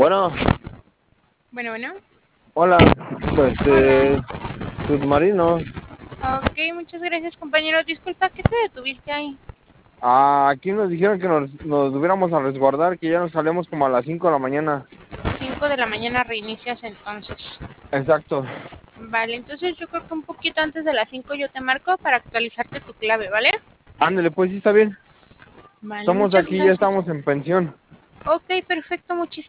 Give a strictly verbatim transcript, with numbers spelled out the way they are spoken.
Bueno, Bueno, bueno. hola, pues Hola. eh, submarino. Ok, muchas gracias, compañero. Disculpa, ¿qué te detuviste ahí? Ah, aquí nos dijeron que nos, nos hubiéramos a resguardar, que ya nos salemos como a las cinco de la mañana. Cinco de la mañana reinicias entonces. Exacto. Vale, entonces yo creo que un poquito antes de las cinco yo te marco para actualizarte tu clave, ¿vale? Ándale, pues sí está bien. Vale, Estamos muchas aquí, ya gracias. estamos en pensión. Ok, perfecto, muchísimas